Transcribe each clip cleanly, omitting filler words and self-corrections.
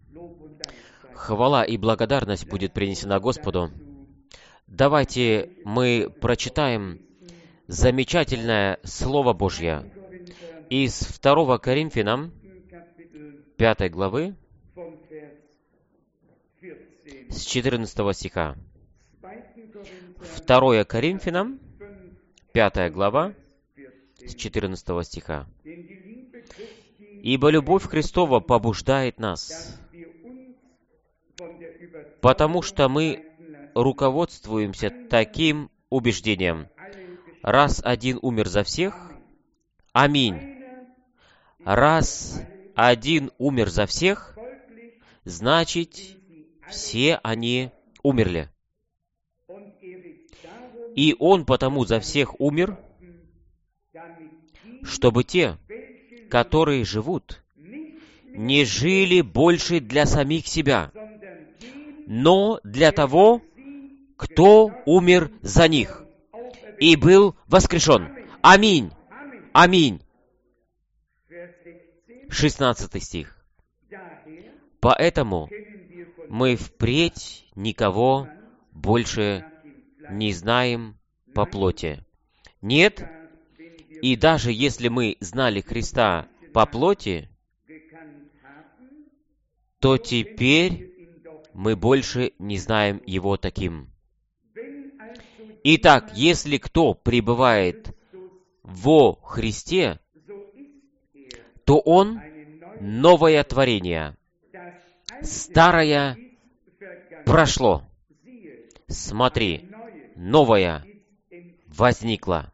Хвала и благодарность будет принесена Господу. Давайте мы прочитаем замечательное Слово Божье из 2 Коринфянам, 5 главы, с 14 стиха. 2 Коринфянам, 5 глава, с 14 стиха. «Ибо любовь Христова побуждает нас, потому что мы руководствуемся таким убеждением: раз один умер за всех, аминь. Раз один умер за всех, значит, все они умерли. И Он потому за всех умер, чтобы те, которые живут, не жили больше для самих себя, но для того, кто умер за них и был воскрешен. Аминь. Аминь». 16 стих. «Поэтому мы впредь никого больше не знаем по плоти. Нет, и даже если мы знали Христа по плоти, то теперь мы больше не знаем Его таким. Итак, если кто пребывает во Христе, то он новое творение. Старое прошло. Смотри, новое возникло».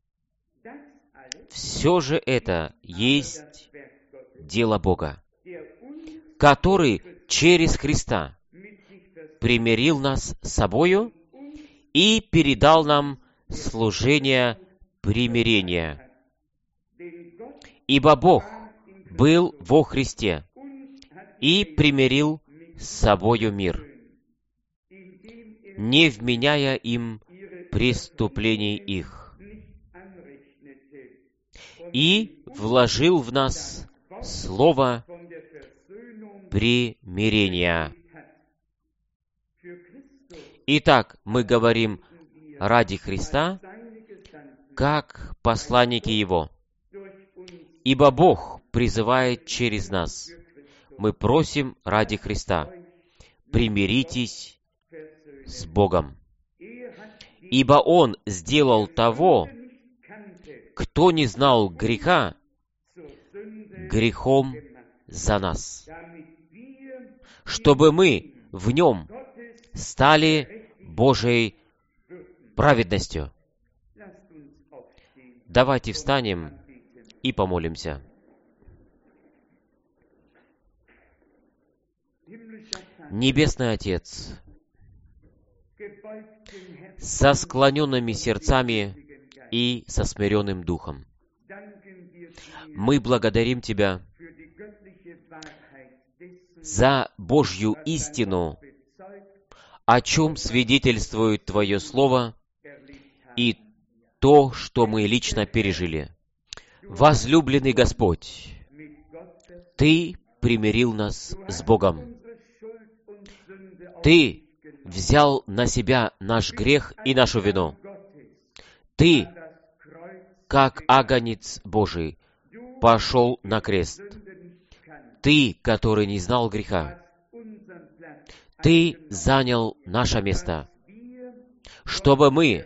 Все же это есть дело Бога, который через Христа примирил нас с собою и передал нам служение примирения. Ибо Бог был во Христе и примирил с собою мир, не вменяя им преступлений их, и вложил в нас слово примирения. Итак, мы говорим ради Христа, как посланники Его. Ибо Бог призывает через нас. Мы просим ради Христа: примиритесь с Богом. Ибо Он сделал того, кто не знал греха, грехом за нас, чтобы мы в Нем стали Божией праведностью. Давайте встанем и помолимся. Небесный Отец, со склоненными сердцами и со смиренным духом, мы благодарим Тебя за Божью истину, о чем свидетельствует Твое Слово и то, что мы лично пережили. Возлюбленный Господь, Ты примирил нас с Богом. Ты взял на себя наш грех и нашу вину. Ты, как агнец Божий, пошел на крест. Ты, который не знал греха, Ты занял наше место, чтобы мы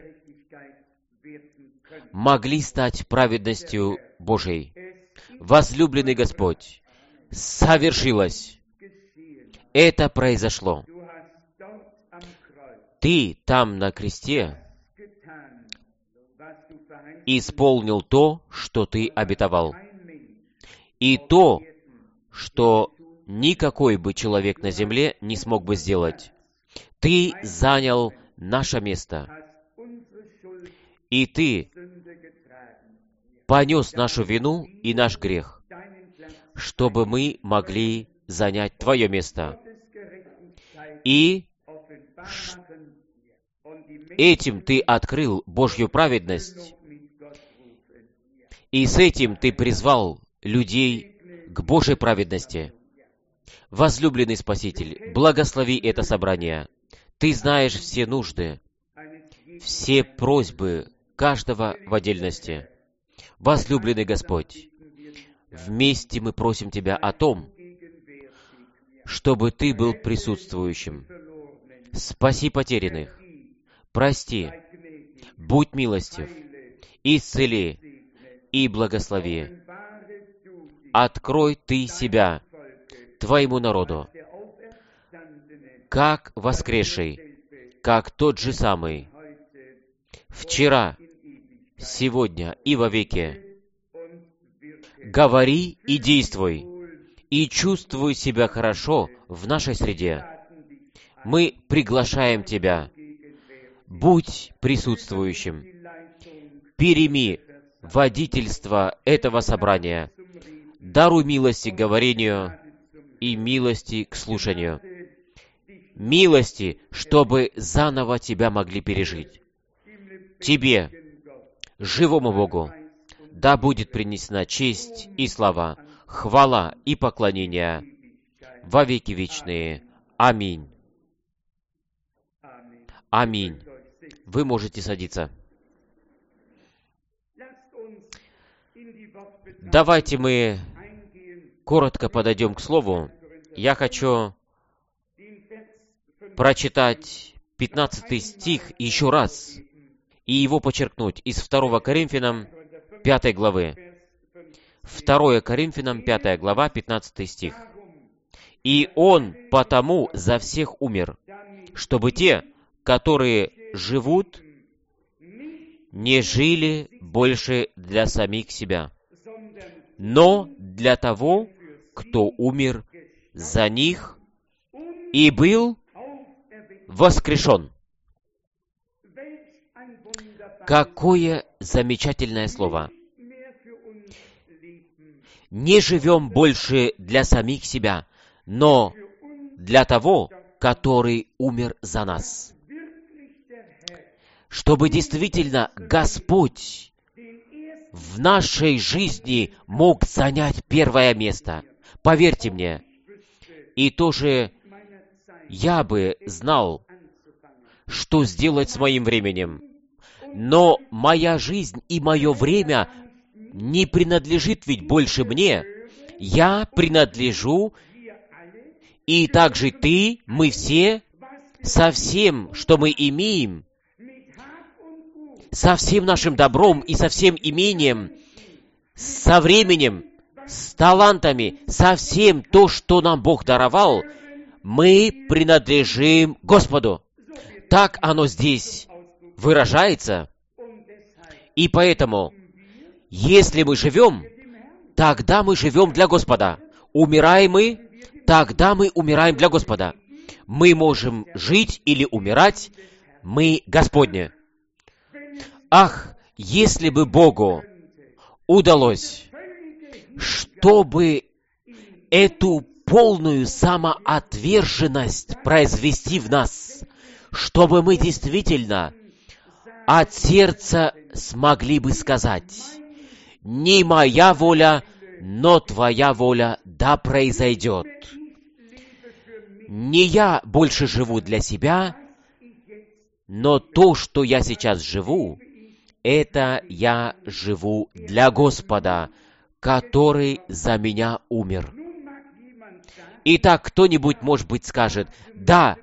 могли стать праведностью Божией. Возлюбленный Господь, совершилось. Это произошло. Ты там на кресте исполнил то, что Ты обетовал. И то, что никакой бы человек на земле не смог бы сделать. Ты занял наше место. И Ты понес нашу вину и наш грех, чтобы мы могли занять Твое место. И этим Ты открыл Божью праведность, и с этим Ты призвал людей к Божьей праведности. Возлюбленный Спаситель, благослови это собрание. Ты знаешь все нужды, все просьбы каждого в отдельности. Возлюбленный Господь, вместе мы просим Тебя о том, чтобы Ты был присутствующим. Спаси потерянных, прости, будь милостив, исцели и благослови. Открой Ты себя Твоему народу, как воскресший, как тот же самый, вчера, сегодня и вовеки. Говори и действуй, и чувствуй себя хорошо в нашей среде. Мы приглашаем Тебя. Будь присутствующим. Переми водительство этого собрания. Даруй милости к говорению и милости к слушанию. Милости, чтобы заново Тебя могли пережить. Тебе, живому Богу, да будет принесена честь и слава, хвала и поклонение во веки вечные. Аминь. Аминь. Вы можете садиться. Давайте мы коротко подойдем к Слову. Я хочу прочитать 15 стих еще раз и его подчеркнуть из 2 Коринфянам 5 главы. 2 Коринфянам 5 глава, 15 стих. «И Он потому за всех умер, чтобы те, которые живут, не жили больше для самих себя, но для того, кто умер за них и был воскрешен». Какое замечательное слово! Не живем больше для самих себя, но для того, который умер за нас. Чтобы действительно Господь в нашей жизни мог занять первое место. Поверьте мне. И тоже я бы знал, что сделать с моим временем. Но моя жизнь и мое время не принадлежит ведь больше мне. Я принадлежу, и также ты, мы все, со всем, что мы имеем, со всем нашим добром и со всем имением, со временем, с талантами, со всем то, что нам Бог даровал, мы принадлежим Господу. Так оно здесь выражается. И поэтому, если мы живем, тогда мы живем для Господа. Умираем мы, тогда мы умираем для Господа. Мы можем жить или умирать, мы Господни. Ах, если бы Богу удалось, чтобы эту полную самоотверженность произвести в нас, чтобы мы действительно от сердца смогли бы сказать: «Не моя воля, но Твоя воля да произойдет». Не я больше живу для себя, но то, что я сейчас живу, это я живу для Господа, который за меня умер. Итак, кто-нибудь, может быть, скажет: да,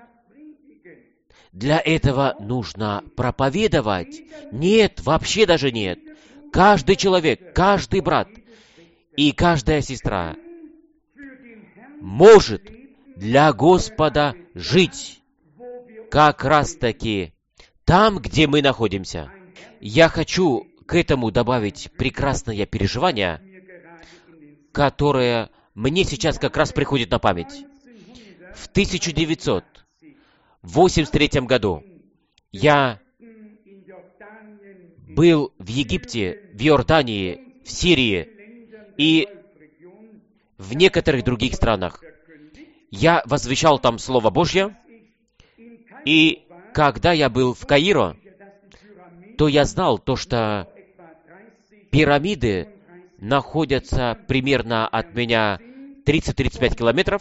для этого нужно проповедовать. Нет, вообще даже нет. Каждый человек, каждый брат и каждая сестра может для Господа жить как раз-таки там, где мы находимся. Я хочу к этому добавить прекрасное переживание, которое мне сейчас как раз приходит на память. В 1983 году я был в Египте, в Иордании, в Сирии и в некоторых других странах. Я возвещал там Слово Божье, и когда я был в Каиро, то я знал то, что пирамиды находятся примерно от меня 30-35 километров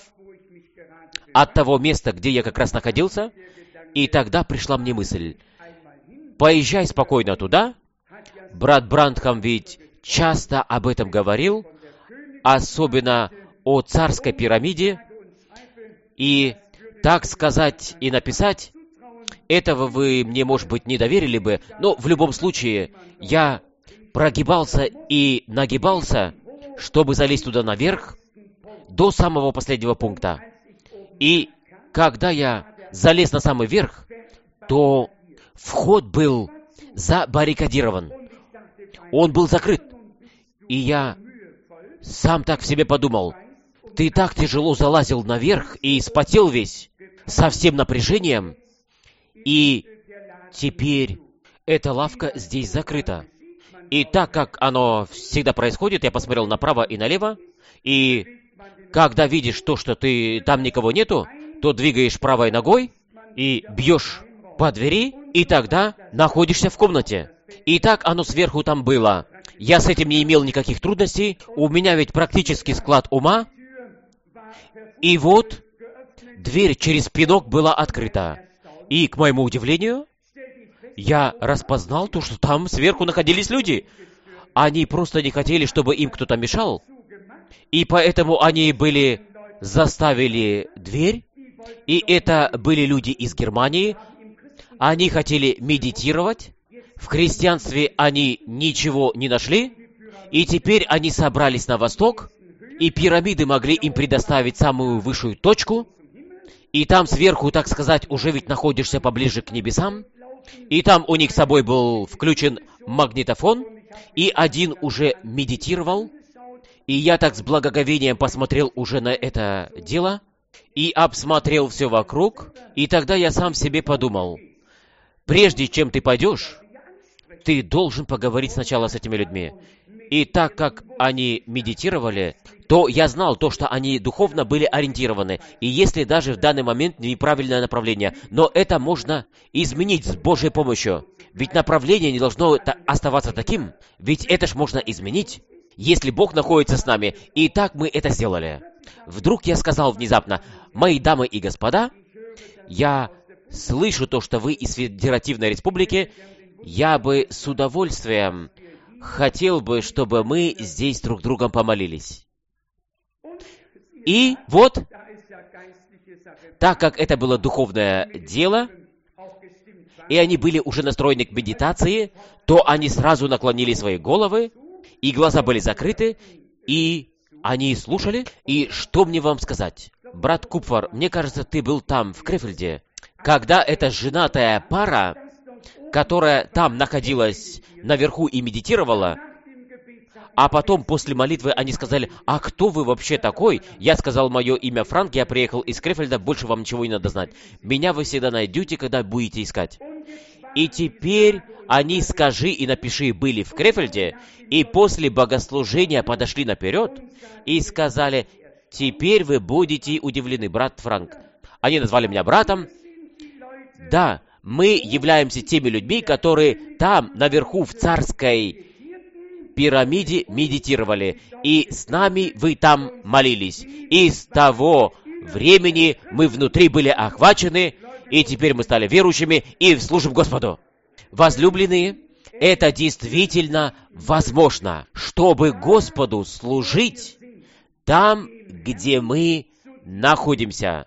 от того места, где я как раз находился. И тогда пришла мне мысль: поезжай спокойно туда. Брат Брандхам ведь часто об этом говорил, особенно о царской пирамиде. И так сказать и написать, этого вы мне, может быть, не доверили бы, но в любом случае я прогибался и нагибался, чтобы залезть туда наверх, до самого последнего пункта. И когда я залез на самый верх, то вход был забаррикадирован. Он был закрыт. И я сам так в себе подумал: ты так тяжело залазил наверх и спотел весь, со всем напряжением, и теперь эта лавка здесь закрыта. И так как оно всегда происходит, я посмотрел направо и налево, и когда видишь то, что там никого нету, то двигаешь правой ногой и бьешь по двери, и тогда находишься в комнате. И так оно сверху там было. Я с этим не имел никаких трудностей, у меня ведь практически склад ума. И вот дверь через пинок была открыта. И, к моему удивлению, я распознал то, что там сверху находились люди. Они просто не хотели, чтобы им кто-то мешал. И поэтому они заставили дверь. И это были люди из Германии. Они хотели медитировать. В христианстве они ничего не нашли. И теперь они собрались на восток. И пирамиды могли им предоставить самую высшую точку. И там сверху, так сказать, уже ведь находишься поближе к небесам. И там у них с собой был включен магнитофон. И один уже медитировал. И я так с благоговением посмотрел уже на это дело. И обсмотрел все вокруг. И тогда я сам себе подумал: прежде чем ты пойдешь, ты должен поговорить сначала с этими людьми. И так как они медитировали, то я знал то, что они духовно были ориентированы. И если даже в данный момент неправильное направление, но это можно изменить с Божьей помощью. Ведь направление не должно оставаться таким, ведь это ж можно изменить, если Бог находится с нами. И так мы это сделали. Вдруг я сказал внезапно: мои дамы и господа, я слышу то, что вы из Федеративной Республики. Я бы с удовольствием хотел бы, чтобы мы здесь друг другом помолились. И вот, так как это было духовное дело, и они были уже настроены к медитации, то они сразу наклонили свои головы, и глаза были закрыты, и они слушали. И что мне вам сказать? Брат Купфар, мне кажется, ты был там, в Крефельде, когда эта женатая пара, которая там находилась наверху и медитировала, а потом после молитвы они сказали: а кто вы вообще такой? Я сказал: мое имя Франк, я приехал из Крефельда, больше вам ничего не надо знать. Меня вы всегда найдете, когда будете искать. И теперь они, скажи и напиши, были в Крефельде, и после богослужения подошли наперед и сказали: теперь вы будете удивлены, брат Франк. Они назвали меня братом. Да, мы являемся теми людьми, которые там, наверху, в царской пирамиде медитировали. И с нами вы там молились. И с того времени мы внутри были охвачены, и теперь мы стали верующими и служим Господу. Возлюбленные, это действительно возможно, чтобы Господу служить там, где мы находимся.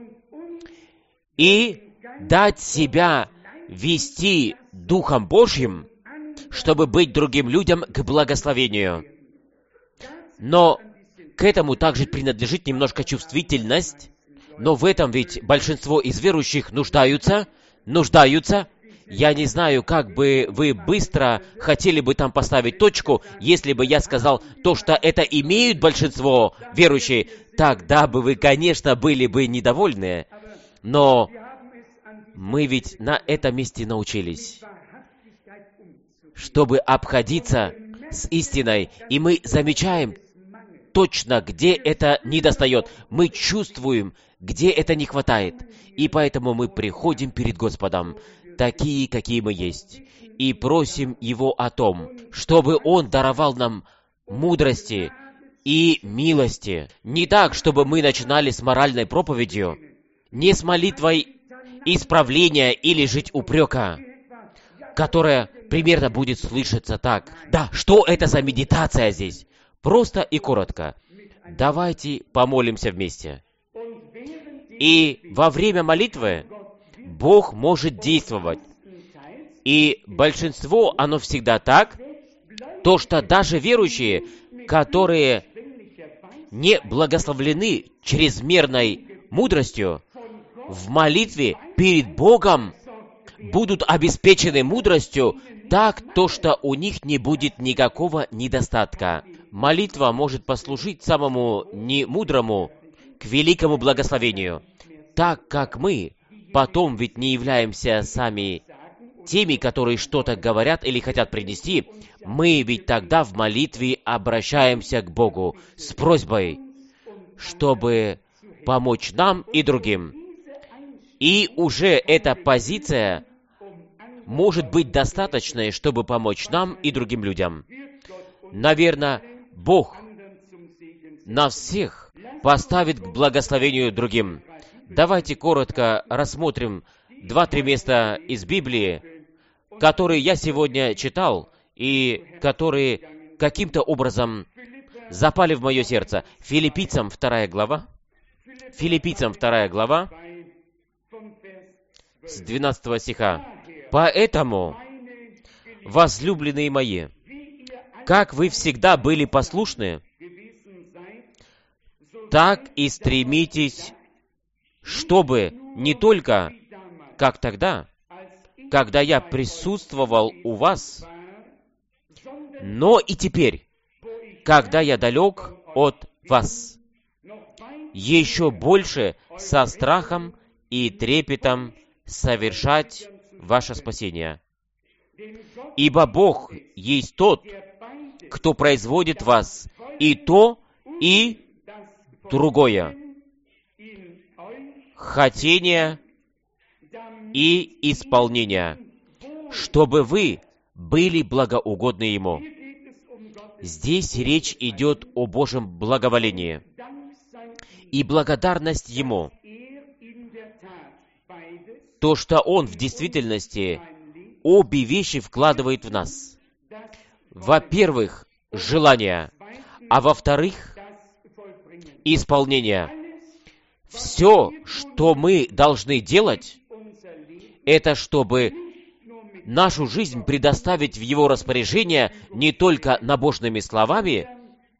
И дать себя вести Духом Божьим, чтобы быть другим людям к благословению. Но к этому также принадлежит немножко чувствительность, но в этом ведь большинство из верующих нуждаются. Я не знаю, как бы вы быстро хотели бы там поставить точку, если бы я сказал то, что это имеют большинство верующие, тогда бы вы, конечно, были бы недовольны. Но мы ведь на этом месте научились, чтобы обходиться с истиной, и мы замечаем точно, где это недостает. Мы чувствуем, где это не хватает. И поэтому мы приходим перед Господом, такие, какие мы есть, и просим Его о том, чтобы Он даровал нам мудрости и милости. Не так, чтобы мы начинали с моральной проповедью, не с молитвой исправления или жить упрека, которая примерно будет слышаться так. Да, что это за медитация здесь? Просто и коротко. Давайте помолимся вместе. И во время молитвы Бог может действовать. И большинство, оно всегда так, то, что даже верующие, которые не благословлены чрезмерной мудростью, в молитве перед Богом будут обеспечены мудростью так, то, что у них не будет никакого недостатка. Молитва может послужить самому немудрому к великому благословению, так как мы потом ведь не являемся сами теми, которые что-то говорят или хотят принести, мы ведь тогда в молитве обращаемся к Богу с просьбой, чтобы помочь нам и другим. И уже эта позиция может быть достаточной, чтобы помочь нам и другим людям. Наверное, Бог нас всех поставит к благословению другим. Давайте коротко рассмотрим 2-3 места из Библии, которые я сегодня читал и которые каким-то образом запали в мое сердце. Филиппийцам 2 глава. Филиппийцам 2 глава с 12 стиха. «Поэтому, возлюбленные мои, как вы всегда были послушны, так и стремитесь, чтобы не только, как тогда, когда я присутствовал у вас, но и теперь, когда я далек от вас, еще больше со страхом и трепетом совершать ваше спасение. Ибо Бог есть тот, кто производит вас и то, и другое, хотение и исполнение, чтобы вы были благоугодны Ему». Здесь речь идет о Божьем благоволении и благодарность Ему. То, что Он в действительности обе вещи вкладывает в нас. Во-первых, желание, а во-вторых, исполнение. Все, что мы должны делать, это чтобы нашу жизнь предоставить в Его распоряжение не только набожными словами,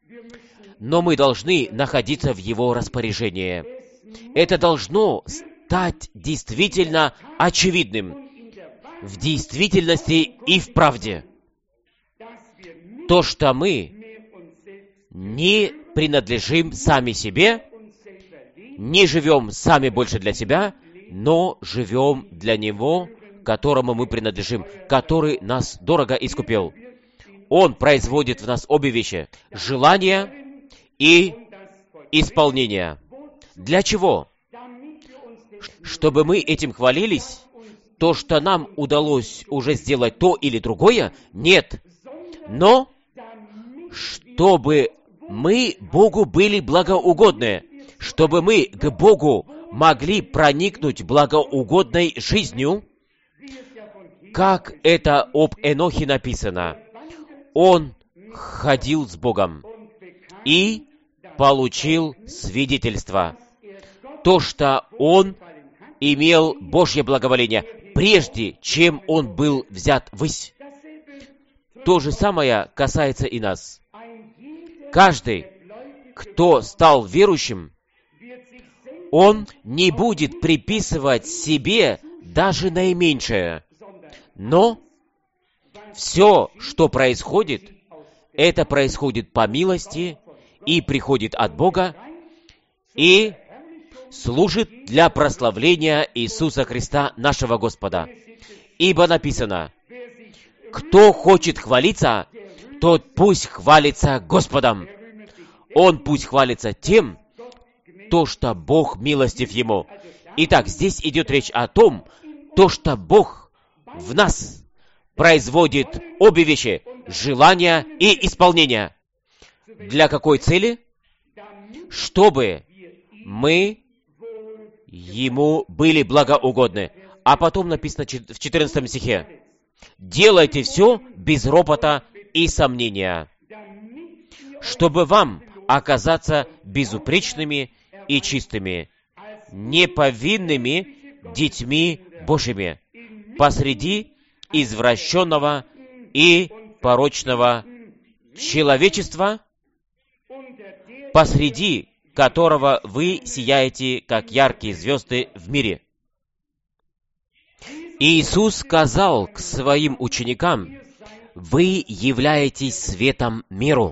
но мы должны находиться в Его распоряжении. Это должно стать действительно очевидным в действительности и в правде. То, что мы не принадлежим сами себе, не живем сами больше для себя, но живем для Него, которому мы принадлежим, который нас дорого искупил. Он производит в нас обе вещи – желание и исполнение. Для чего? Чтобы мы этим хвалились? То, что нам удалось уже сделать то или другое? Нет. Но чтобы мы Богу были благоугодны, чтобы мы к Богу могли проникнуть благоугодной жизнью, как это об Энохе написано. Он ходил с Богом и получил свидетельство. То, что он имел Божье благоволение, прежде чем он был взят ввысь. То же самое касается и нас. Каждый, кто стал верующим, он не будет приписывать себе даже наименьшее. Но все, что происходит, это происходит по милости и приходит от Бога и служит для прославления Иисуса Христа, нашего Господа. Ибо написано: «Кто хочет хвалиться, тот пусть хвалится Господом». Он пусть хвалится тем, то, что Бог милостив ему. Итак, здесь идет речь о том, то, что Бог в нас производит обе вещи – желание и исполнение. Для какой цели? Чтобы мы Ему были благоугодны. А потом написано в 14 стихе: «Делайте все без ропота и сомнения, чтобы вам оказаться безупречными и чистыми, неповинными детьми Божьими посреди извращенного и порочного человечества, посреди которого вы сияете, как яркие звезды в мире». Иисус сказал к своим ученикам: «Вы являетесь светом миру».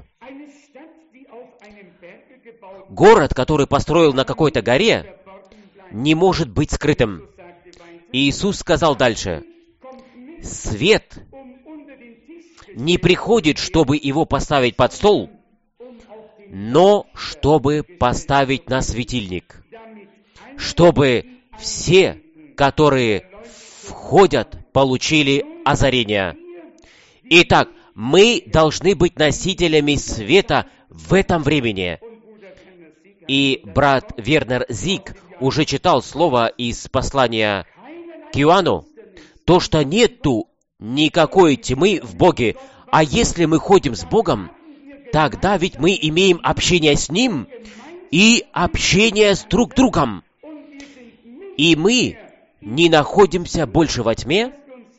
Город, который построил на какой-то горе, не может быть скрытым. Иисус сказал дальше: «Свет не приходит, чтобы его поставить под стол, но чтобы поставить на светильник, чтобы все, которые входят, получили озарение». Итак, мы должны быть носителями света в этом времени. И брат Вернер Зиг уже читал слово из послания к Иоанну, то, что нету никакой тьмы в Боге, а если мы ходим с Богом, тогда ведь мы имеем общение с Ним и общение с друг другом. И мы не находимся больше во тьме,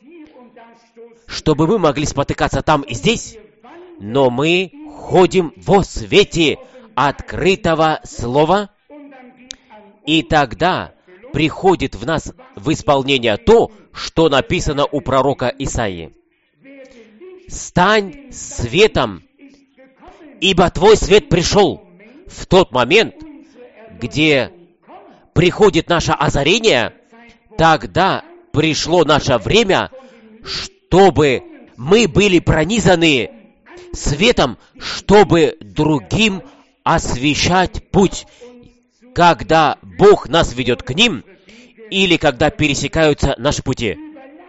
чтобы мы могли спотыкаться там и здесь, но мы ходим во свете открытого слова, и тогда приходит в нас в исполнение то, что написано у пророка Исаии: «Стань светом, ибо твой свет пришел». В тот момент, где приходит наше озарение, тогда пришло наше время, чтобы мы были пронизаны светом, чтобы другим освещать путь, когда Бог нас ведет к ним, или когда пересекаются наши пути.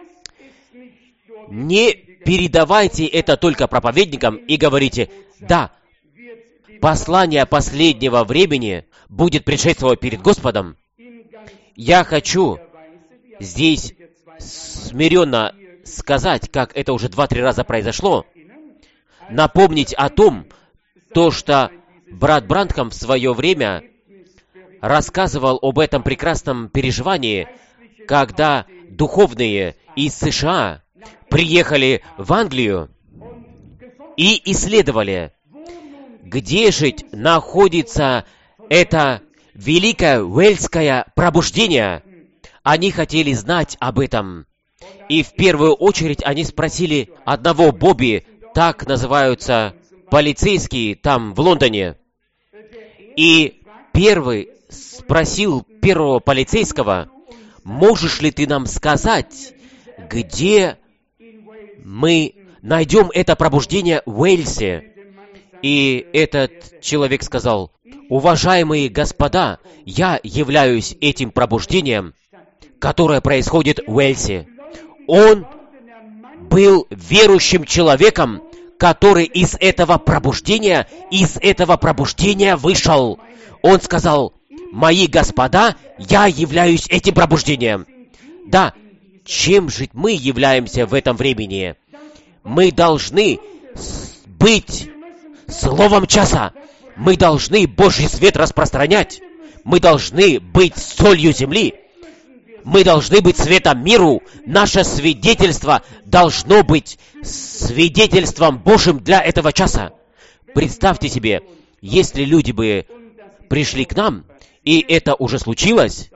Не передавайте это только проповедникам и говорите: «Да, послание последнего времени будет предшествовать перед Господом». Я хочу здесь смиренно сказать, как это уже 2-3 раза произошло, напомнить о том, то, что брат Бранхам в свое время рассказывал об этом прекрасном переживании, когда духовные из США приехали в Англию и исследовали, где же находится это великое уэльское пробуждение. Они хотели знать об этом. И в первую очередь они спросили одного Бобби, так называются полицейские там в Лондоне. И первый спросил первого полицейского: «Можешь ли ты нам сказать, где мы найдем это пробуждение в Уэльсе?» И этот человек сказал: «Уважаемые господа, я являюсь этим пробуждением, которое происходит в Уэльсе». Он был верующим человеком, который из этого пробуждения вышел. Он сказал: «Мои господа, я являюсь этим пробуждением». Да, чем же мы являемся в этом времени? Мы должны быть словом часа. Мы должны Божий свет распространять. Мы должны быть солью земли. Мы должны быть светом миру. Наше свидетельство должно быть свидетельством Божьим для этого часа. Представьте себе, если люди бы пришли к нам, и это уже случилось,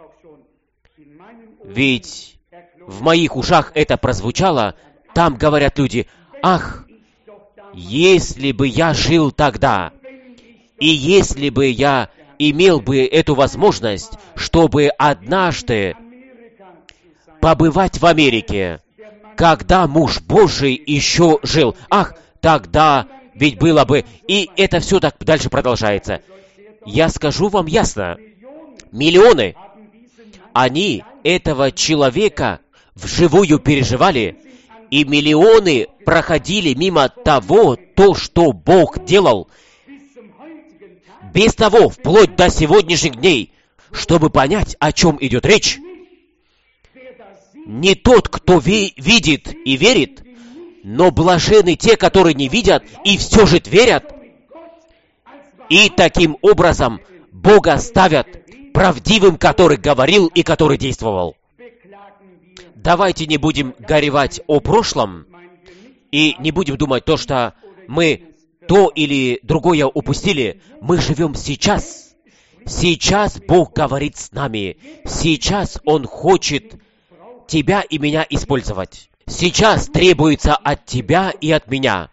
ведь в моих ушах это прозвучало, там говорят люди: «Ах, если бы я жил тогда, и если бы я имел бы эту возможность, чтобы однажды побывать в Америке, когда муж Божий еще жил, ах, тогда ведь было бы...» И это все так дальше продолжается. Я скажу вам ясно, миллионы, они этого человека вживую переживали, и миллионы проходили мимо того, то, что Бог делал. без того, вплоть до сегодняшних дней, чтобы понять, о чем идет речь, не тот, кто видит и верит, но блаженны те, которые не видят и все же верят, и таким образом Бога ставят правдивым, который говорил и который действовал. Давайте не будем горевать о прошлом и не будем думать то, что мы то или другое упустили. Мы живем сейчас. Сейчас Бог говорит с нами. Сейчас Он хочет тебя и меня использовать. Сейчас требуется от тебя и от меня.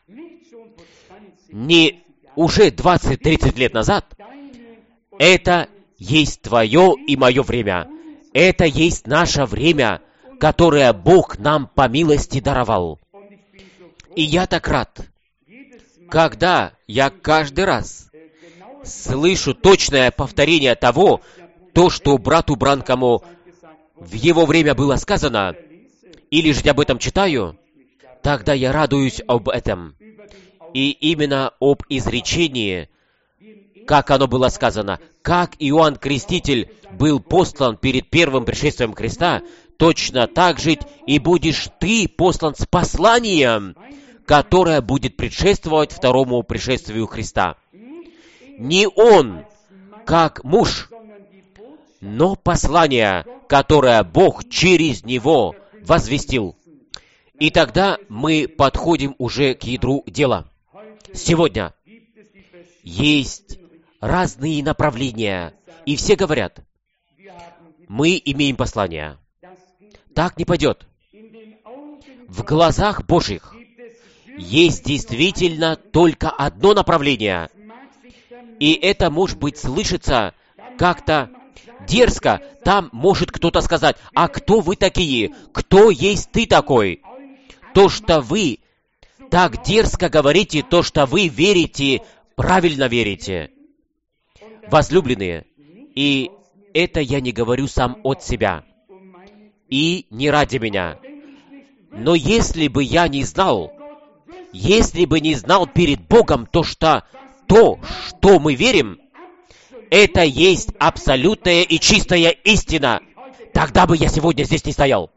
Не уже 20-30 лет назад. Это есть твое и мое время. Это есть наше время, которое Бог нам по милости даровал. И я так рад, когда я каждый раз слышу точное повторение того, то, что брату Бранкаму в его время было сказано, или же я об этом читаю, тогда я радуюсь об этом. И именно об изречении, как оно было сказано, как Иоанн Креститель был послан перед первым пришествием Христа, точно так же и будешь ты послан с посланием, которое будет предшествовать второму пришествию Христа. Не он, как муж, но послание, которое Бог через него возвестил. И тогда мы подходим уже к ядру дела. Сегодня есть разные направления, и все говорят, мы имеем послание. Так не пойдет. В глазах Божьих есть действительно только одно направление, и это, может быть, слышится как-то дерзко. Там может кто-то сказать, а кто вы такие? Кто есть ты такой? То, что вы так дерзко говорите, то, что вы верите, правильно верите. Возлюбленные, и это я не говорю сам от себя, и не ради меня. Но если бы я не знал, если бы не знал перед Богом то, что мы верим, это есть абсолютная и чистая истина, тогда бы я сегодня здесь не стоял.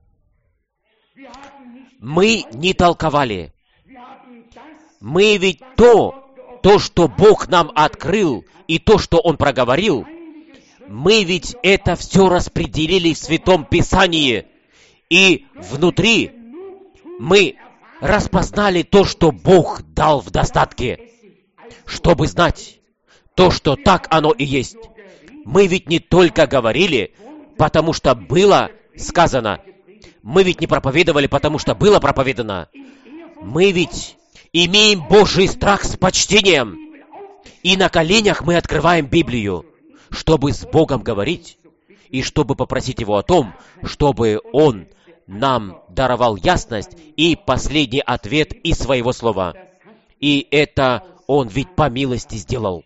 Мы не толковали. Мы ведь то, что Бог нам открыл, и то, что Он проговорил, мы ведь это все распределили в Святом Писании, и внутри мы распознали то, что Бог дал в достатке, чтобы знать то, что так оно и есть. Мы ведь не только говорили, потому что было сказано. Мы ведь не проповедовали, потому что было проповедано. Мы ведь имеем Божий страх с почтением. И на коленях мы открываем Библию, чтобы с Богом говорить, и чтобы попросить Его о том, чтобы Он нам даровал ясность и последний ответ из Своего Слова. И это Он ведь по милости сделал.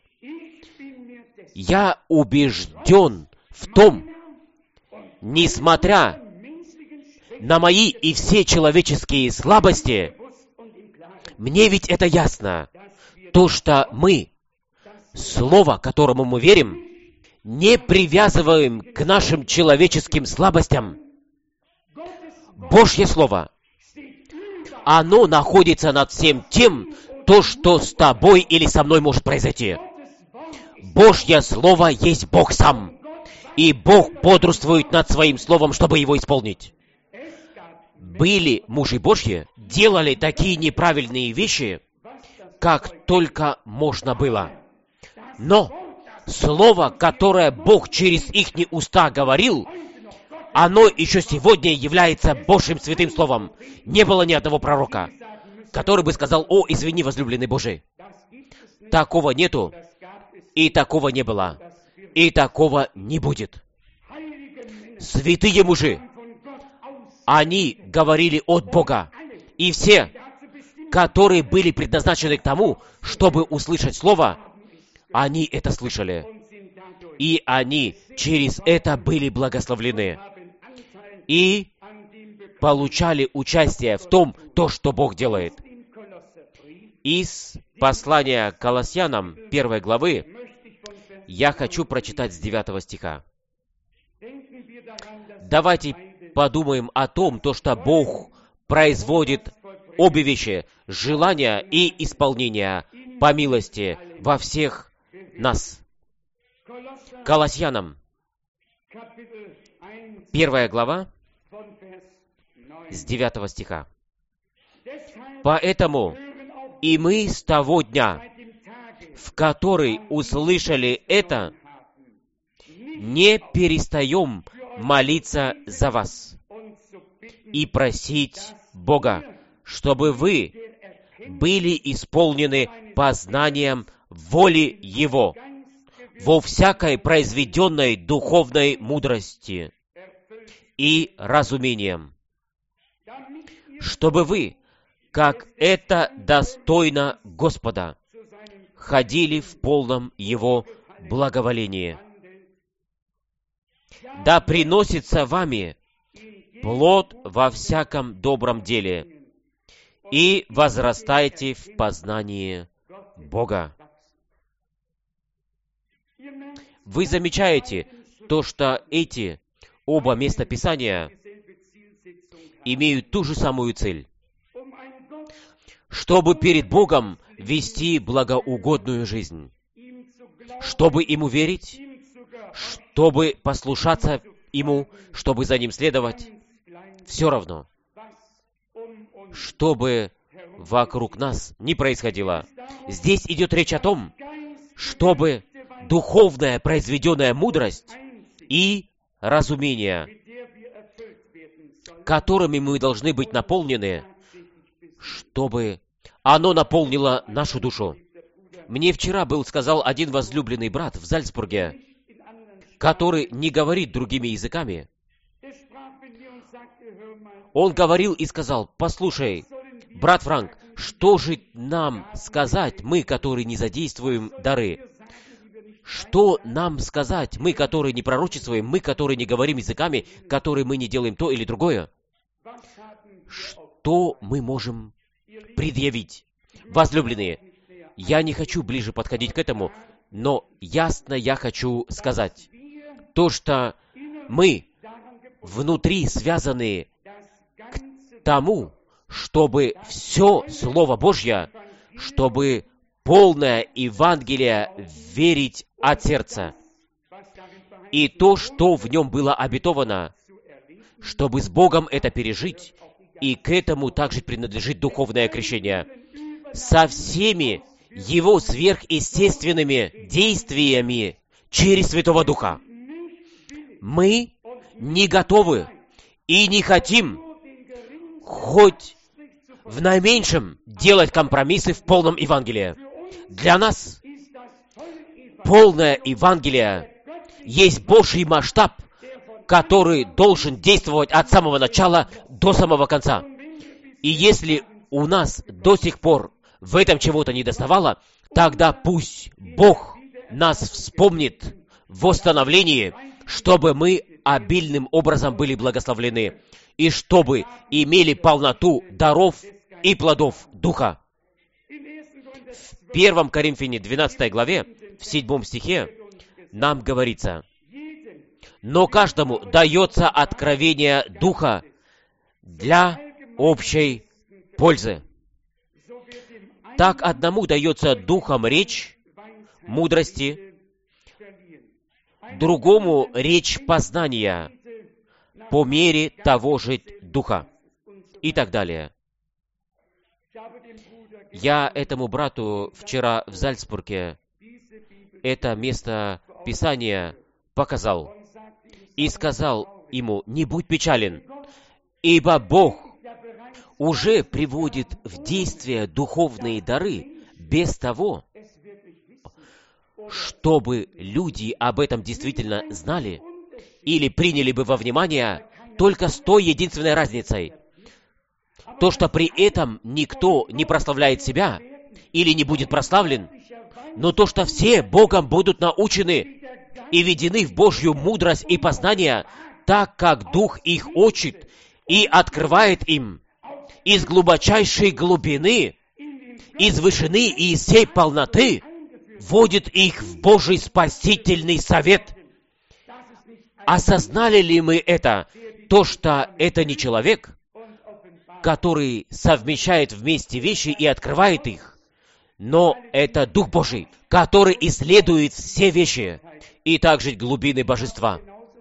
Я убежден в том, несмотря на мои и все человеческие слабости, мне ведь это ясно, то, что мы, Слово, которому мы верим, не привязываем к нашим человеческим слабостям. Божье Слово, оно находится над всем тем, то, что с тобой или со мной может произойти. Божье Слово есть Бог сам, и Бог бодрствует над Своим Словом, чтобы его исполнить. Были мужи Божьи, делали такие неправильные вещи, как только можно было. Но Слово, которое Бог через ихние уста говорил, оно еще сегодня является Божьим святым Словом. Не было ни одного пророка, который бы сказал: «О, извини, возлюбленный Божий». Такого нету, и такого не было, и такого не будет. Святые мужи, они говорили от Бога, и все, которые были предназначены к тому, чтобы услышать Слово, они это слышали, и они через это были благословлены, и получали участие в том, то, что Бог делает. Из послания к Колоссянам 1 главы Я хочу прочитать с 9 стиха. Давайте подумаем о том, что Бог производит обе вещи, желания и исполнения по милости во всех нас. Колоссянам, 1 глава, с 9 стиха. «Поэтому и мы с того дня, в который услышали это, не перестаем молиться за вас и просить Бога, чтобы вы были исполнены познанием воли Его во всякой произведенной духовной мудрости и разумением, чтобы вы, как это достойно Господа, ходили в полном Его благоволении. Да приносится вами плод во всяком добром деле, и возрастайте в познании Бога». Вы замечаете то, что эти оба места Писания имеют ту же самую цель, чтобы перед Богом вести благоугодную жизнь, чтобы Ему верить, чтобы послушаться Ему, чтобы за Ним следовать, все равно, чтобы вокруг нас не происходило. Здесь идет речь о том, чтобы духовная произведенная мудрость и разумение, которыми мы должны быть наполнены, чтобы оно наполнило нашу душу. Мне вчера сказал один возлюбленный брат в Зальцбурге, который не говорит другими языками. Он говорил и сказал: «Послушай, брат Франк, что же нам сказать, мы, которые не задействуем дары? Что нам сказать, мы, которые не пророчествуем, мы, которые не говорим языками, которые мы не делаем то или другое? Что мы можем предъявить?» Возлюбленные, я не хочу ближе подходить к этому, но ясно я хочу сказать то, что мы внутри связаны к тому, чтобы все Слово Божье, чтобы полное Евангелие верить от сердца, и то, что в нем было обетовано, чтобы с Богом это пережить, и к этому также принадлежит духовное крещение, со всеми Его сверхъестественными действиями через Святого Духа. Мы не готовы и не хотим хоть в наименьшем делать компромиссы в полном Евангелии. Для нас полное Евангелие есть Божий масштаб, который должен действовать от самого начала до самого конца. И если у нас до сих пор в этом чего-то недоставало, тогда пусть Бог нас вспомнит в восстановлении, чтобы мы обильным образом были благословлены, и чтобы имели полноту даров и плодов Духа. В 1 Коринфяне 12 главе, в 7 стихе, нам говорится: «Но каждому дается откровение Духа для общей пользы. Так одному дается Духом речь мудрости, другому речь познания по мере того же Духа», и так далее. Я этому брату вчера в Зальцбурге это место Писания показал и сказал ему: «Не будь печален, ибо Бог уже приводит в действие духовные дары без того, чтобы люди об этом действительно знали или приняли бы во внимание, только с той единственной разницей, то, что при этом никто не прославляет себя или не будет прославлен, но то, что все Богом будут научены и введены в Божью мудрость и познание, так как Дух их учит и открывает им из глубочайшей глубины, из вышины и из всей полноты вводит их в Божий спасительный совет. Осознали ли мы это? То, что это не человек, который совмещает вместе вещи и открывает их, но это Дух Божий, который исследует все вещи и также глубины божества.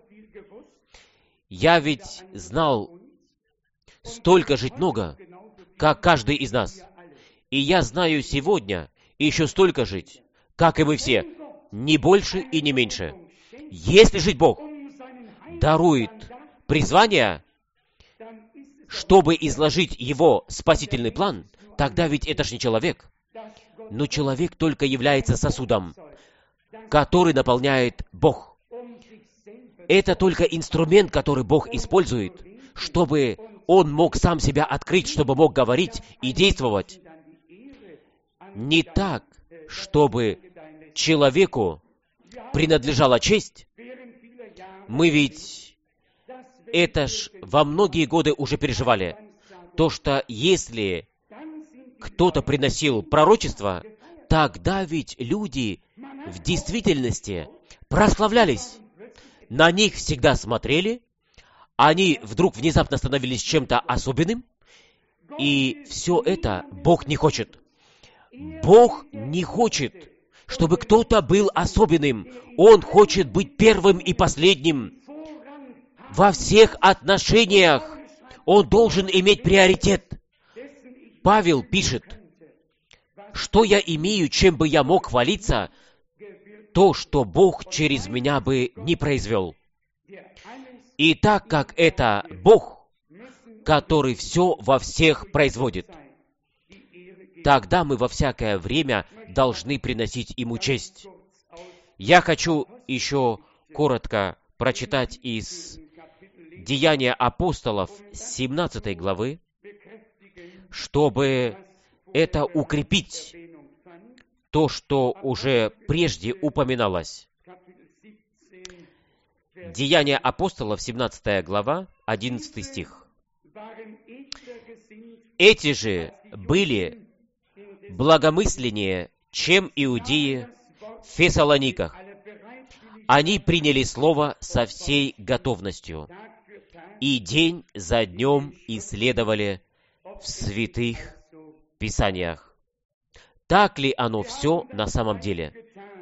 Я ведь знал столько же много, как каждый из нас. И я знаю сегодня еще столько жить, как и мы все, не больше и не меньше. Если жить Бог дарует призвание, чтобы изложить Его спасительный план, тогда ведь это ж не человек. Но человек только является сосудом, который наполняет Бог. Это только инструмент, который Бог использует, чтобы Он мог сам себя открыть, чтобы мог говорить и действовать. Не так, чтобы человеку принадлежала честь. Мы ведь это ж во многие годы уже переживали. То, что если кто-то приносил пророчество, тогда ведь люди в действительности прославлялись. На них всегда смотрели, они вдруг внезапно становились чем-то особенным, и все это Бог не хочет. Бог не хочет, чтобы кто-то был особенным. Он хочет быть первым и последним. Во всех отношениях он должен иметь приоритет. Павел пишет, что я имею, чем бы я мог хвалиться, то, что Бог через меня бы не произвел. И так как это Бог, который все во всех производит, тогда мы во всякое время должны приносить Ему честь. Я хочу еще коротко прочитать из Деяния апостолов 17 главы, чтобы это укрепить то, что уже прежде упоминалось. Деяния апостолов, 17 глава, 11 стих. «Эти же были благомысленнее, чем иудеи в Фессалониках. Они приняли слово со всей готовностью и день за днем исследовали в святых Писаниях». Так ли оно все на самом деле?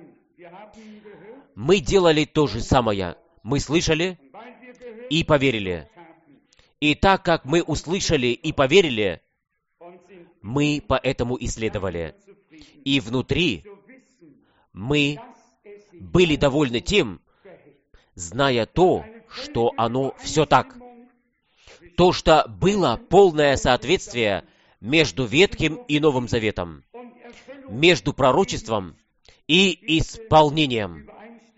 Мы делали то же самое. Мы слышали и поверили. И так как мы услышали и поверили, мы поэтому исследовали. И внутри мы были довольны тем, зная то, что оно все так. То, что было полное соответствие между Ветхим и Новым Заветом, между пророчеством и исполнением.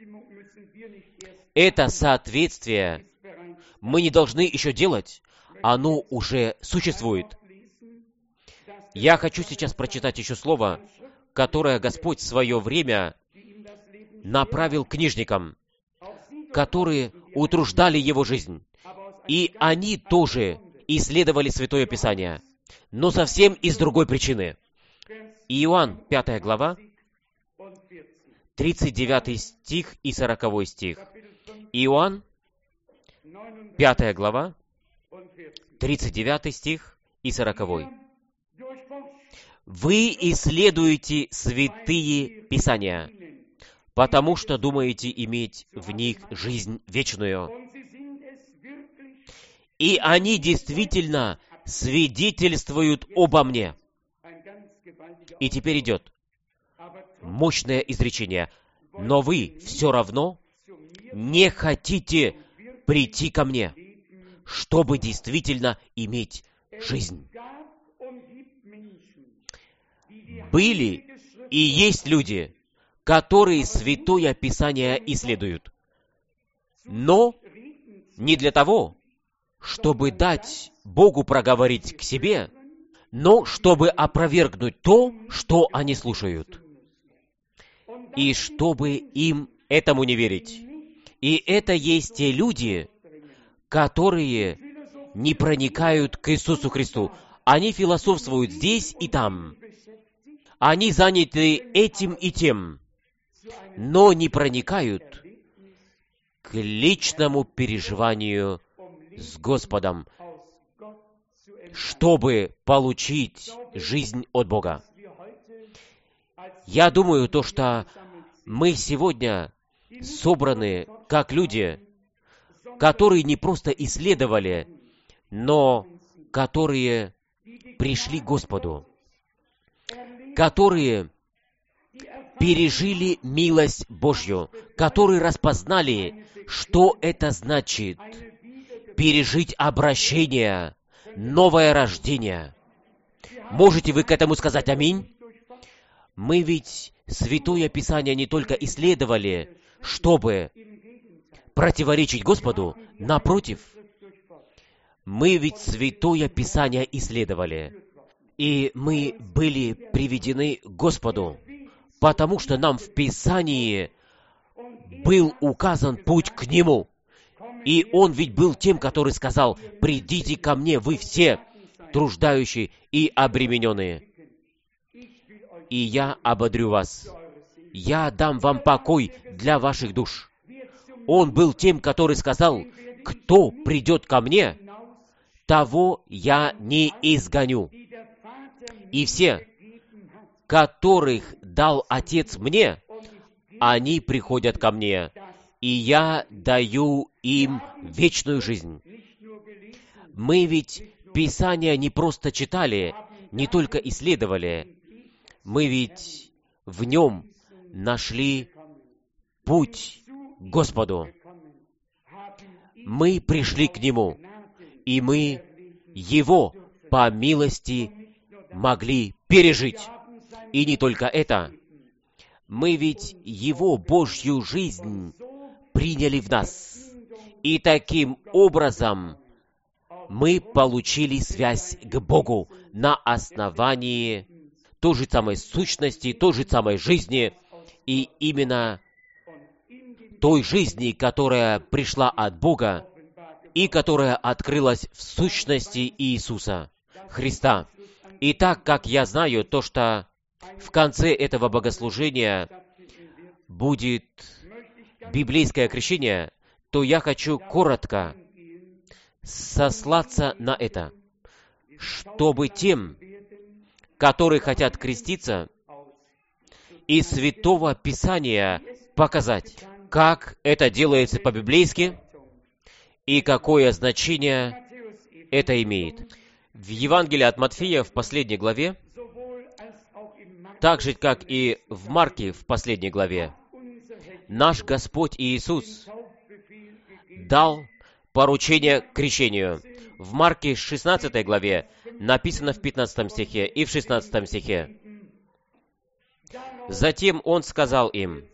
Это соответствие мы не должны еще делать, оно уже существует. Я хочу сейчас прочитать еще слово, которое Господь в свое время направил книжникам, которые утруждали его жизнь. И они тоже исследовали Святое Писание, но совсем из другой причины. Иоанн, 5 глава, 39 стих и 40 стих. Иоанн, 5 глава, 39 стих и 40. «Вы исследуете святые Писания, потому что думаете иметь в них жизнь вечную. И они действительно свидетельствуют обо мне». И теперь идет мощное изречение. «Но вы все равно не хотите прийти ко мне, чтобы действительно иметь жизнь». Были и есть люди, которые Святое Писание исследуют, но не для того, чтобы дать Богу проговорить к себе, но чтобы опровергнуть то, что они слушают, и чтобы им этому не верить. И это есть те люди, которые не проникают к Иисусу Христу. Они философствуют здесь и там. Они заняты этим и тем. но не проникают к личному переживанию с Господом, чтобы получить жизнь от Бога. Я думаю, то, что мы сегодня собраны как люди, которые не просто исследовали, но которые пришли к Господу, которые пережили милость Божью, которые распознали, что это значит пережить обращение, новое рождение. Можете вы к этому сказать аминь? Мы ведь Святое Писание не только исследовали, чтобы противоречить Господу, напротив, мы ведь Святое Писание исследовали, и мы были приведены к Господу, потому что нам в Писании был указан путь к Нему. И Он ведь был тем, который сказал: «Придите ко мне, вы все, труждающие и обремененные, и я ободрю вас. Я дам вам покой для ваших душ». Он был тем, который сказал: «Кто придет ко мне, того я не изгоню. И все, которых дал Отец мне, они приходят ко мне, и я даю им вечную жизнь». Мы ведь Писание не просто читали, не только исследовали, мы ведь в нем нашли путь к Господу. Мы пришли к Нему, и мы Его по милости могли пережить. И не только это, мы ведь Его Божью жизнь приняли в нас. И таким образом мы получили связь к Богу на основании той же самой сущности, той же самой жизни, и именно той жизни, которая пришла от Бога и которая открылась в сущности Иисуса Христа. И так как я знаю то, что в конце этого богослужения будет библейское крещение, то я хочу коротко сослаться на это, чтобы тем, которые хотят креститься, из Святого Писания показать, как это делается по-библейски и какое значение это имеет. В Евангелии от Матфея в последней главе, так же, как и в Марке в последней главе, наш Господь Иисус дал поручение к крещению. В Марке 16 главе написано в 15 стихе и в 16 стихе. Затем Он сказал им: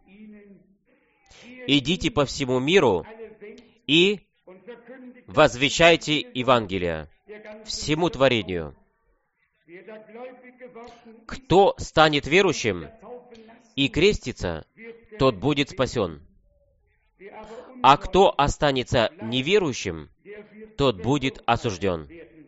«Идите по всему миру и возвещайте Евангелие всему творению. Кто станет верующим и крестится, тот будет спасен. А кто останется неверующим, тот будет осужден».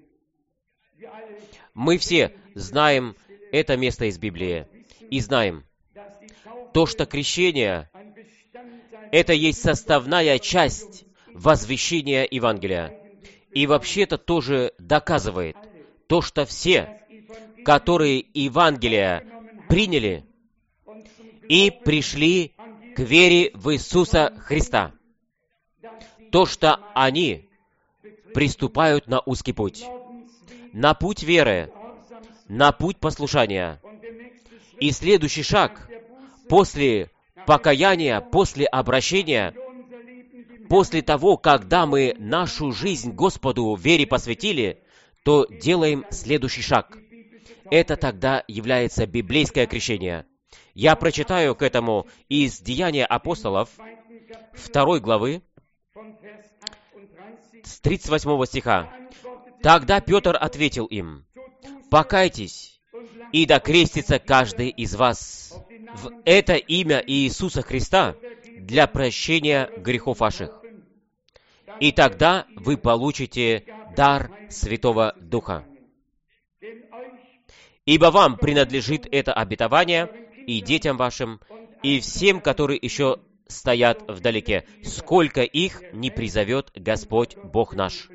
Мы все знаем это место из Библии и знаем то, что крещение — это есть составная часть возвещения Евангелия. И вообще-то тоже доказывает то, что все, которые Евангелие приняли и пришли к вере в Иисуса Христа, то, что они приступают на узкий путь, на путь веры, на путь послушания. И следующий шаг после покаяния, после обращения, после того, когда мы нашу жизнь Господу в вере посвятили, то делаем следующий шаг. Это тогда является библейское крещение. Я прочитаю к этому из Деяния апостолов 2 главы, с 38 стиха. «Тогда Петр ответил им: покайтесь, и да крестится каждый из вас в это имя Иисуса Христа для прощения грехов ваших, и тогда вы получите дар Святого Духа. Ибо вам принадлежит это обетование, и детям вашим, и всем, которые еще стоят вдалеке, сколько их не призовет Господь Бог наш.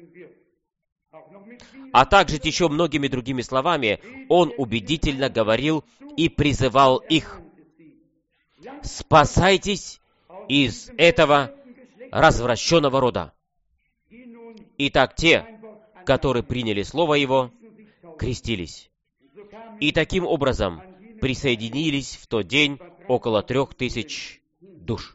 А также еще многими другими словами Он убедительно говорил и призывал их: «Спасайтесь из этого развращенного рода». Итак, те, которые приняли Слово Его, крестились. И таким образом присоединились в тот день около 3000 душ.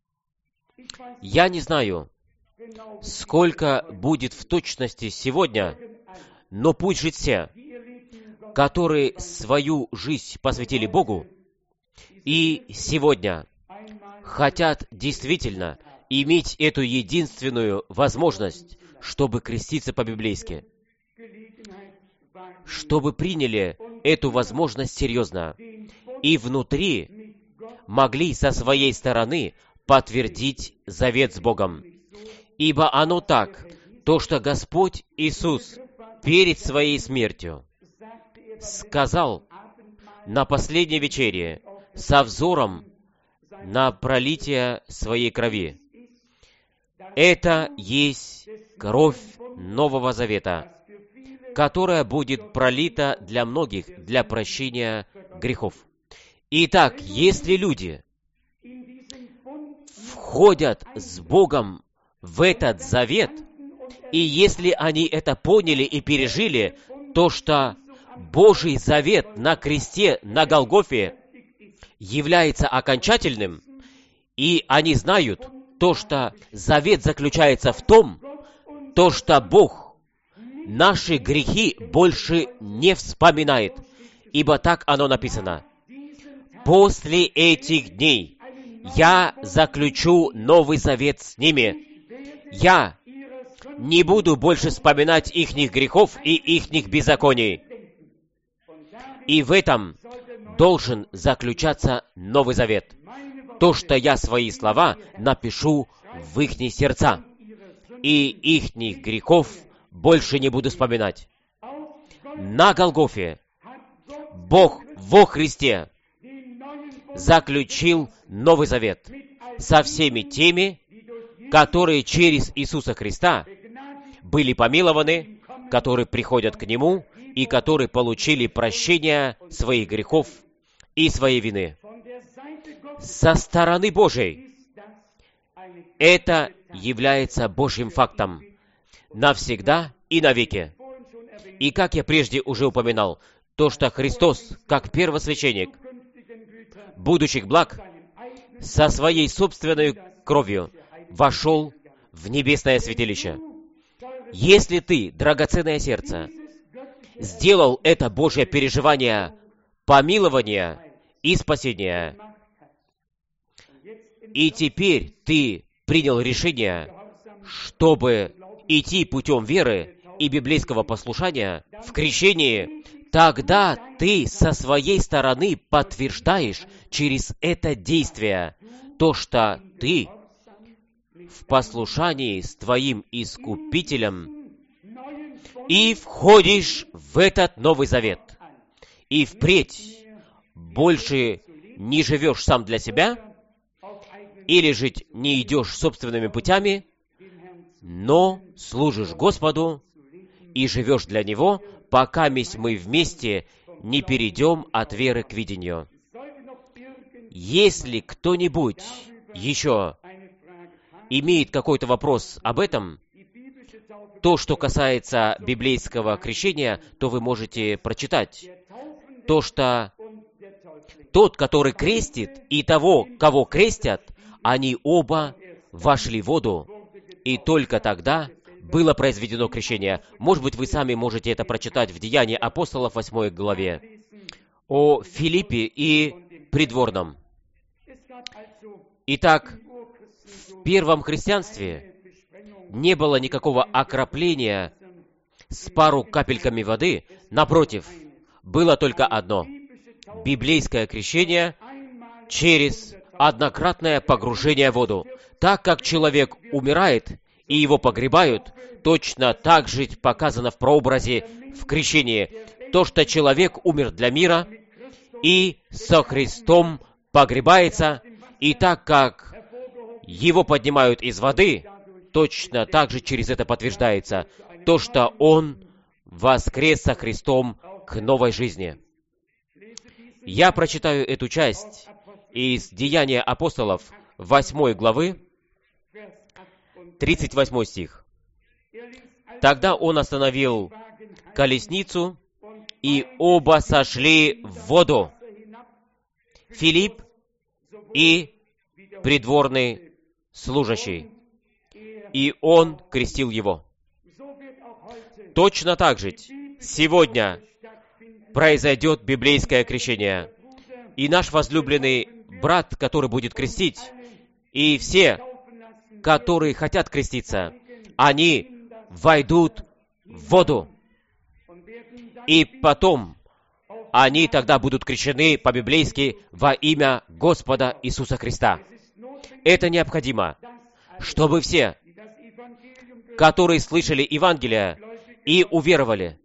Я не знаю, сколько будет в точности сегодня, но пусть же все, которые свою жизнь посвятили Богу, и сегодня хотят действительно иметь эту единственную возможность, чтобы креститься по-библейски, чтобы приняли эту возможность серьезно и внутри могли со своей стороны подтвердить завет с Богом. Ибо оно так, то, что Господь Иисус перед Своей смертью сказал на последней вечере со взором на пролитие Своей крови: «Это есть кровь Нового Завета, которая будет пролита для многих для прощения грехов». Итак, если люди входят с Богом в этот завет, и если они это поняли и пережили, то что Божий завет на кресте, на Голгофе, является окончательным, и они знают то, что завет заключается в том, то, что Бог наши грехи больше не вспоминает, ибо так оно написано: «После этих дней я заключу новый завет с ними. Я не буду больше вспоминать ихних грехов и ихних беззаконий». И в этом должен заключаться Новый Завет. То, что я свои слова напишу в ихние сердца, и ихних грехов больше не буду вспоминать. На Голгофе Бог во Христе заключил Новый Завет со всеми теми, которые через Иисуса Христа были помилованы, которые приходят к Нему и которые получили прощение своих грехов и своей вины. Со стороны Божией это является Божьим фактом навсегда и навеки. И как я прежде уже упоминал, то, что Христос, как первосвященник будущих благ, со своей собственной кровью вошел в небесное святилище. Если ты, драгоценное сердце, сделал это Божье переживание помилования и спасения, и теперь ты принял решение, чтобы идти путем веры и библейского послушания в крещении, тогда ты со своей стороны подтверждаешь через это действие то, что ты в послушании с твоим Искупителем и входишь в этот Новый Завет. И впредь больше не живешь сам для себя, или жить не идешь собственными путями, но служишь Господу и живешь для Него, пока мы вместе не перейдем от веры к видению. Если кто-нибудь еще имеет какой-то вопрос об этом, то, что касается библейского крещения, то вы можете прочитать. То, что тот, который крестит, и того, кого крестят, они оба вошли в воду, и только тогда было произведено крещение. Может быть, вы сами можете это прочитать в Деянии апостолов 8 главе о Филиппе и придворном. Итак, в первом христианстве не было никакого окропления с пару капельками воды. Напротив, было только одно — библейское крещение через однократное погружение в воду. Так как человек умирает и его погребают, точно так же показано в прообразе в крещении. То, что человек умер для мира и со Христом погребается, и так как его поднимают из воды, точно так же через это подтверждается то, что он воскрес со Христом к новой жизни. Я прочитаю эту часть из Деяния апостолов 8 главы, 38 стих. «Тогда он остановил колесницу, и оба сошли в воду, Филипп и придворный служащий, и он крестил его». Точно так же сегодня произойдет библейское крещение. И наш возлюбленный брат, который будет крестить, и все, которые хотят креститься, они войдут в воду. И потом они тогда будут крещены по-библейски во имя Господа Иисуса Христа. Это необходимо, чтобы все, которые слышали Евангелие и уверовали,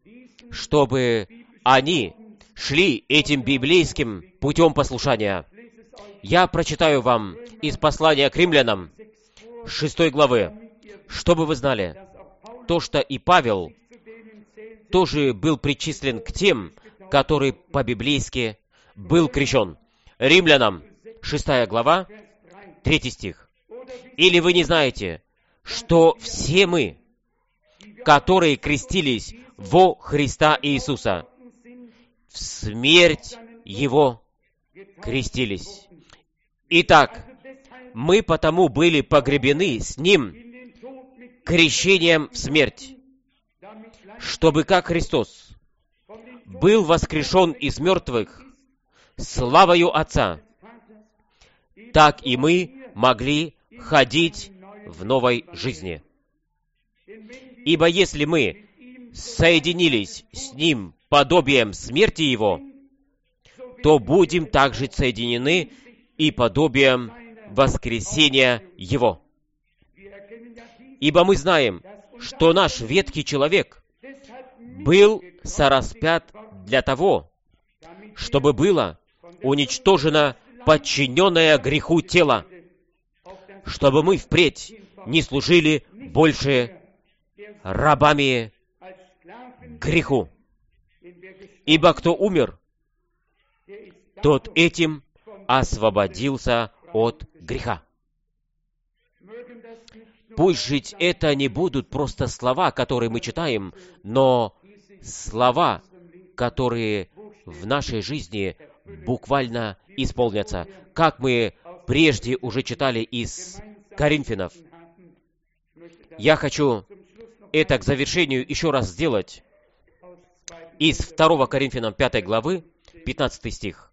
чтобы они шли этим библейским путем послушания. Я прочитаю вам из послания к римлянам 6 главы, чтобы вы знали, то, что и Павел тоже был причислен к тем, который по-библейски был крещен. Римлянам 6 глава, 3 стих. «Или вы не знаете, что все мы, которые крестились во Христа Иисуса, в смерть Его крестились. Итак, мы потому были погребены с Ним крещением в смерть, чтобы как Христос был воскрешен из мертвых славою Отца, так и мы могли ходить в новой жизни. Ибо если мы соединились с Ним подобием смерти Его, то будем также соединены и подобием воскресения Его. Ибо мы знаем, что наш ветхий человек был сораспят для того, чтобы было уничтожено подчиненное греху тело, чтобы мы впредь не служили больше рабами греху. Ибо кто умер, тот этим освободился от греха. Пусть жить это не будут просто слова, которые мы читаем, но слова, которые в нашей жизни буквально исполнятся. Как мы прежде уже читали из Коринфянов. Я хочу это к завершению еще раз сделать. Из 2 Коринфянам 5 главы, 15 стих.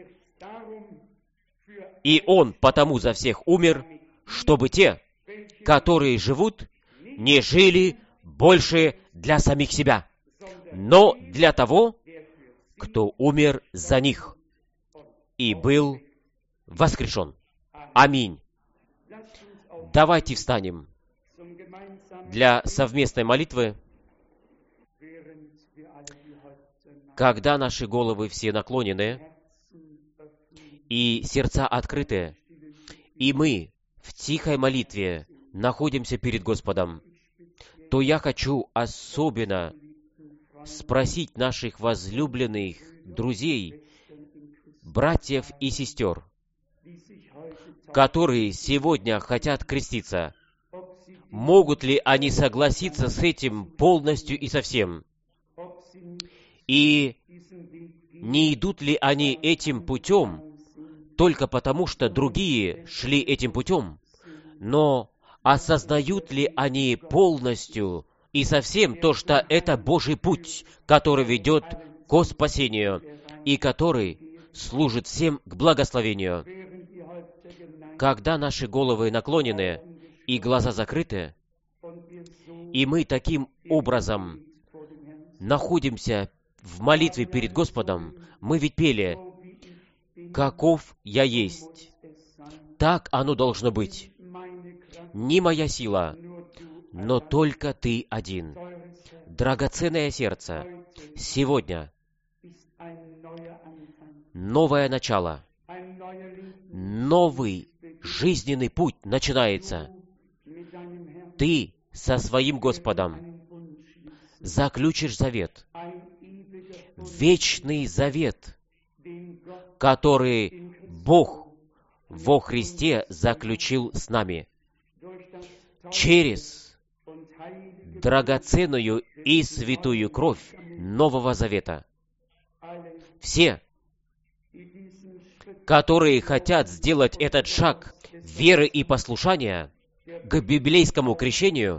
«И Он потому за всех умер, чтобы те, которые живут, не жили больше для самих себя, но для того, кто умер за них и был воскрешен». Аминь. Давайте встанем для совместной молитвы, когда наши головы все наклонены и сердца открыты, и мы в тихой молитве находимся перед Господом, то я хочу особенно спросить наших возлюбленных друзей, братьев и сестер, которые сегодня хотят креститься, могут ли они согласиться с этим полностью и совсем? И не идут ли они этим путем только потому, что другие шли этим путем, но осознают ли они полностью и совсем то, что это Божий путь, который ведет к спасению и который служит всем к благословению? Когда наши головы наклонены и глаза закрыты, и мы таким образом находимся в молитве перед Господом, мы ведь пели: «Каков я есть, так оно должно быть. Не моя сила, но только Ты один». Драгоценное сердце, сегодня новое начало, новый жизненный путь начинается. Ты со своим Господом заключишь завет, вечный завет, который Бог во Христе заключил с нами через драгоценную и святую кровь Нового Завета. Все, которые хотят сделать этот шаг веры и послушания к библейскому крещению,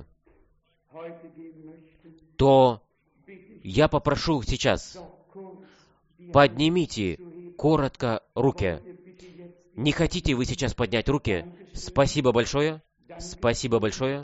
то я попрошу сейчас, поднимите коротко руки. Не хотите вы сейчас поднять руки? Спасибо большое. Спасибо большое.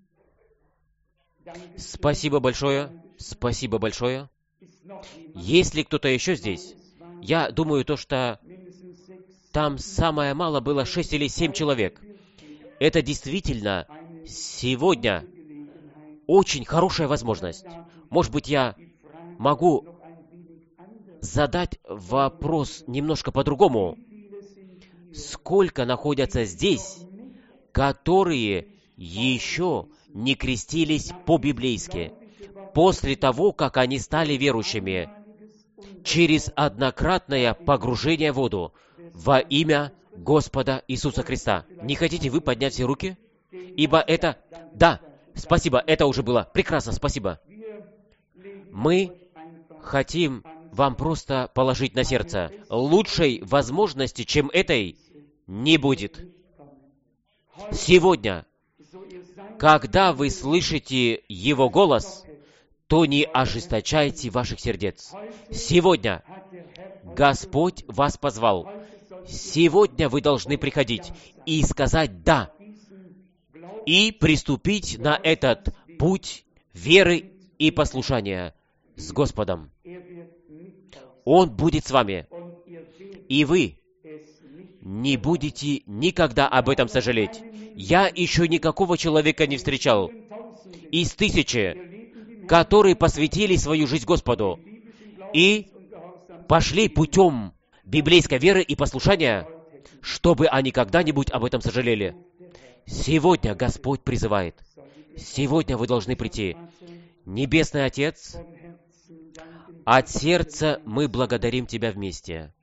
Спасибо большое. Спасибо большое. Есть ли кто-то еще здесь? Я думаю, что там самое мало было 6 или 7 человек. Это действительно сегодня очень хорошая возможность. Может быть, я могу задать вопрос немножко по-другому. Сколько находятся здесь, которые еще не крестились по-библейски, после того, как они стали верующими, через однократное погружение в воду во имя Господа Иисуса Христа? Не хотите вы поднять все руки? Ибо это... Да, спасибо, это уже было. Прекрасно, спасибо. Мы хотим вам просто положить на сердце. Лучшей возможности, чем этой, не будет. Сегодня, когда вы слышите Его голос, то не ожесточайте ваших сердец. Сегодня Господь вас позвал. Сегодня вы должны приходить и сказать «да», и приступить на этот путь веры и послушания с Господом. Он будет с вами, и вы не будете никогда об этом сожалеть. Я еще никакого человека не встречал из 1000, которые посвятили свою жизнь Господу и пошли путем библейской веры и послушания, чтобы они когда-нибудь об этом сожалели. Сегодня Господь призывает. Сегодня вы должны прийти. Небесный Отец, от сердца мы благодарим Тебя вместе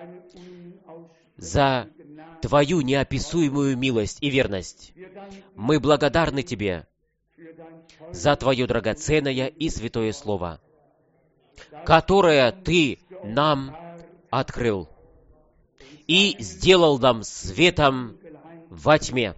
за Твою неописуемую милость и верность. Мы благодарны Тебе за Твое драгоценное и святое Слово, которое Ты нам открыл и сделал нам светом во тьме.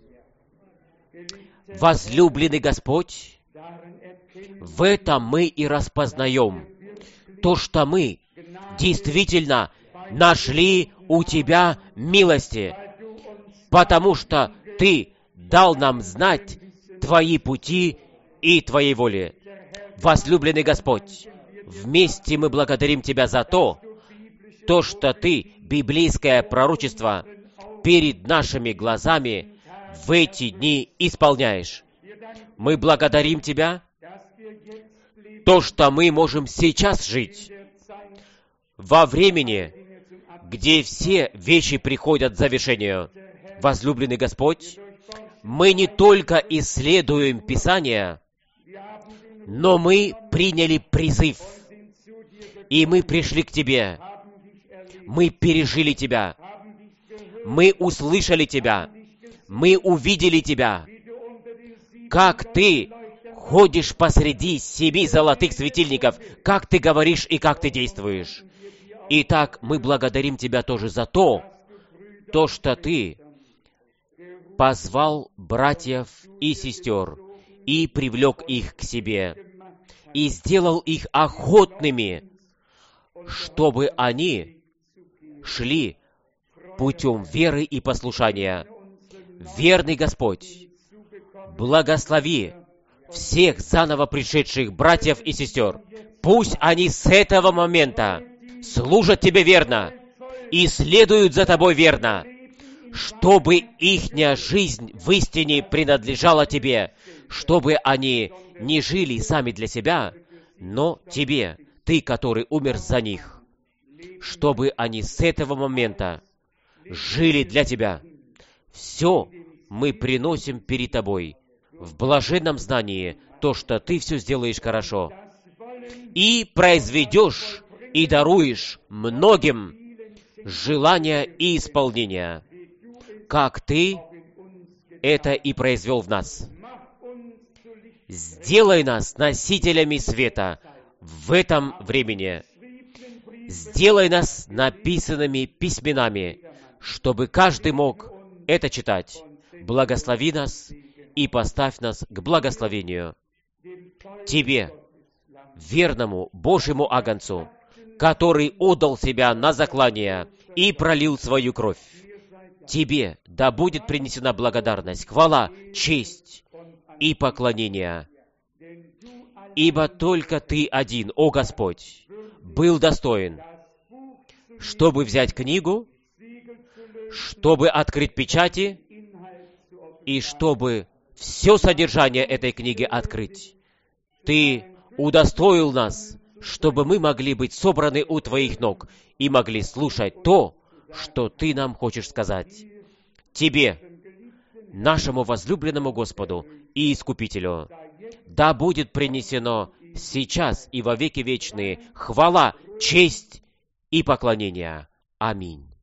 Возлюбленный Господь, в этом мы и распознаем то, что мы действительно нашли у Тебя милости, потому что Ты дал нам знать Твои пути и Твоей воли. Возлюбленный Господь, вместе мы благодарим Тебя за то, что Ты библейское пророчество перед нашими глазами в эти дни исполняешь. Мы благодарим Тебя, что мы можем сейчас жить во времени, где все вещи приходят к завершению. Возлюбленный Господь, мы не только исследуем Писание, но мы приняли призыв, и мы пришли к Тебе. Мы пережили Тебя. Мы услышали Тебя. Мы увидели Тебя. Как Ты ходишь посреди 7 золотых светильников, как Ты говоришь и как Ты действуешь. Итак, мы благодарим Тебя тоже за то, что Ты позвал братьев и сестер и привлек их к себе, и сделал их охотными, чтобы они шли путем веры и послушания. Верный Господь, благослови всех заново пришедших братьев и сестер. Пусть они с этого момента служат Тебе верно и следуют за Тобой верно, чтобы ихняя жизнь в истине принадлежала Тебе, чтобы они не жили сами для себя, но Тебе, Ты, который умер за них, чтобы они с этого момента жили для Тебя все мы приносим перед Тобой в блаженном знании, то, что Ты все сделаешь хорошо, и произведешь, и даруешь многим желания и исполнения, как Ты это и произвел в нас. Сделай нас носителями света в этом времени. Сделай нас написанными письменами, чтобы каждый мог это читать. Благослови нас и поставь нас к благословению Тебе, верному Божьему агнцу, который отдал себя на заклание и пролил свою кровь. Тебе да будет принесена благодарность, хвала, честь и поклонение. Ибо только Ты один, о Господь, был достоин, чтобы взять книгу, чтобы открыть печати и чтобы все содержание этой книги открыть. Ты удостоил нас, чтобы мы могли быть собраны у Твоих ног и могли слушать то, что Ты нам хочешь сказать. Тебе, нашему возлюбленному Господу и Искупителю, да будет принесено сейчас и во веки вечные хвала, честь и поклонение. Аминь.